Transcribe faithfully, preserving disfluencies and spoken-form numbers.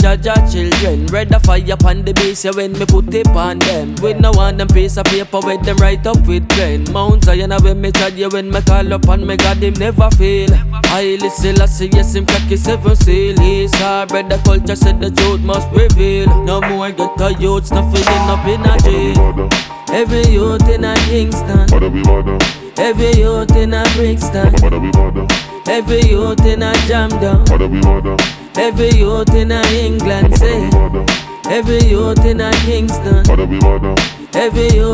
Jaja children. Red the fire upon the base, yeah, when me put it on them. We no want them piece of paper with them right up with pen. Mount Zion when me charge you, when me call up on me God, him never fail. I listen, I see yes, him crack his seven seal. He's hard, bread the culture said the truth must prevail. No more get the youths, not filling up in a jail. Every youth in a Kingston, every youth in a Brixton, every youth in a Jamdown, every youth in a England, say. Every youth in a Kingston, every youth